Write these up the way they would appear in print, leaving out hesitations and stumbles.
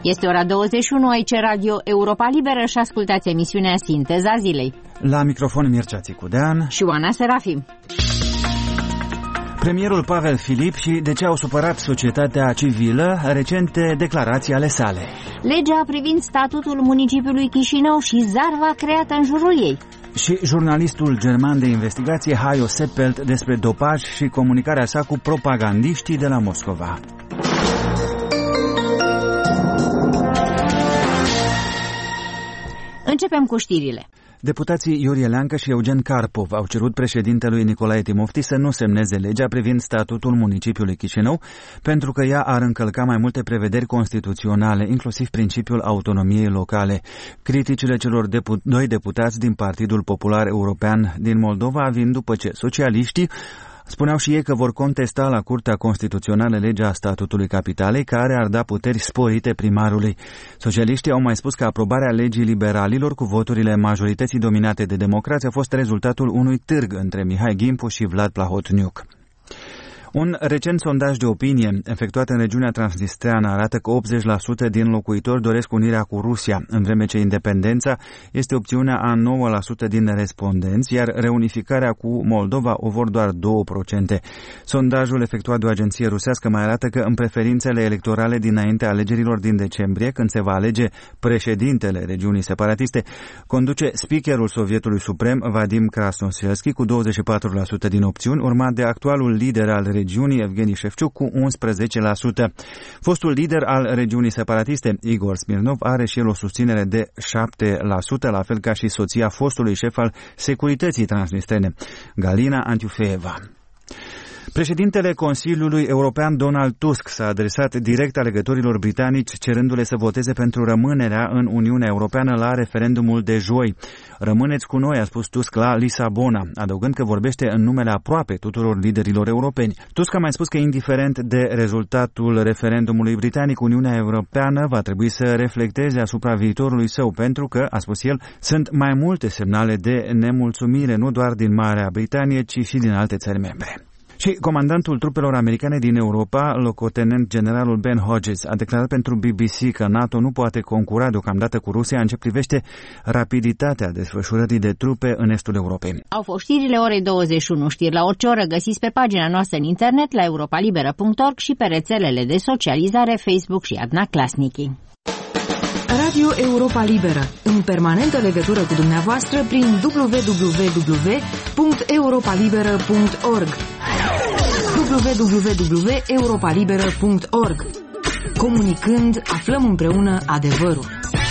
Este ora 21, aici Radio Europa Liberă și ascultați emisiunea Sinteza Zilei. La microfon Mircea Țicudean și Oana Serafim. Premierul Pavel Filip și de ce au supărat societatea civilă recente declarații ale sale. Legea privind statutul municipiului Chișinău și zarva creată în jurul ei. Și jurnalistul german de investigație Hajo Seppelt despre dopaj și comunicarea sa cu propagandiștii de la Moscova. Începem cu știrile. Deputații Iurie Leancă și Eugen Karpov au cerut președintelui Nicolae Timofti să nu semneze legea privind statutul municipiului Chișinău, pentru că ea ar încălca mai multe prevederi constituționale, inclusiv principiul autonomiei locale. Criticile celor doi deputați din Partidul Popular European din Moldova vin după ce socialiștii spuneau și ei că vor contesta la Curtea Constituțională legea statutului capitalei, care ar da puteri sporite primarului. Socialiștii au mai spus că aprobarea legii liberalilor cu voturile majorității dominate de democrați a fost rezultatul unui târg între Mihai Gimpu și Vlad Plahotniuc. Un recent sondaj de opinie efectuat în regiunea transnistreană arată că 80% din locuitori doresc unirea cu Rusia, în vreme ce independența este opțiunea a 9% din respondenți, iar reunificarea cu Moldova o vor doar 2%. Sondajul efectuat de o agenție rusească mai arată că în preferințele electorale dinaintea alegerilor din decembrie, când se va alege președintele regiunii separatiste, conduce speakerul Sovietului Suprem, Vadim Krasnoselski, cu 24% din opțiuni, urmat de actualul lider al regiunii, Evgeni Șefciuc, cu 11%. Fostul lider al regiunii separatiste, Igor Smirnov, are și el o susținere de 7%, la fel ca și soția fostului șef al securității transnistrene, Galina Antiufeeva. Președintele Consiliului European Donald Tusk s-a adresat direct alegătorilor britanici cerându-le să voteze pentru rămânerea în Uniunea Europeană la referendumul de joi. Rămâneți cu noi, a spus Tusk la Lisabona, adăugând că vorbește în numele aproape tuturor liderilor europeni. Tusk a mai spus că indiferent de rezultatul referendumului britanic, Uniunea Europeană va trebui să reflecteze asupra viitorului său, pentru că, a spus el, sunt mai multe semnale de nemulțumire, nu doar din Marea Britanie, ci și din alte țări membre. Și comandantul trupelor americane din Europa, locotenent generalul Ben Hodges, a declarat pentru BBC că NATO nu poate concura deocamdată cu Rusia în ce privește rapiditatea desfășurării de trupe în estul Europei. Au fost știrile orei 21, știri la orice oră găsiți pe pagina noastră în internet la europalibera.org și pe rețelele de socializare Facebook și Adna Klasniki. Radio Europa Liberă, în permanentă legătură cu dumneavoastră prin www.europalibera.org www.europalibera.org. Comunicând, aflăm împreună adevărul.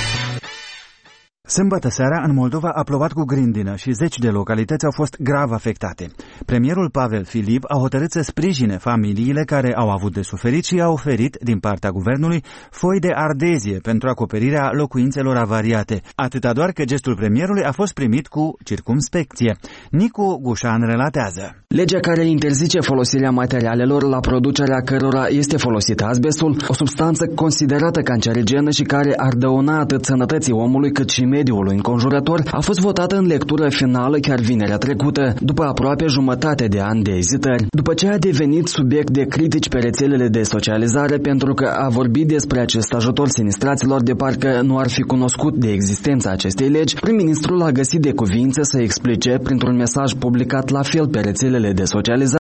Sâmbătă seara, în Moldova a plouat cu grindină și zeci de localități au fost grav afectate. Premierul Pavel Filip a hotărât să sprijine familiile care au avut de suferit și a oferit, din partea guvernului, foi de ardezie pentru acoperirea locuințelor avariate. Atâta doar că gestul premierului a fost primit cu circumspecție. Nicu Gușan relatează. Legea care interzice folosirea materialelor la producerea cărora este folosit asbestul, o substanță considerată cancerigenă și care ar dăuna atât sănătății omului cât și mediului înconjurător, a fost votată în lectură finală chiar vinerea trecută, după aproape jumătate de ani de ezitări. După ce a devenit subiect de critici pe rețelele de socializare pentru că a vorbit despre acest ajutor sinistraților de parcă nu ar fi cunoscut de existența acestei legi, prim-ministrul a găsit de cuvință să explice, printr-un mesaj publicat la fel pe rețelele de socializare,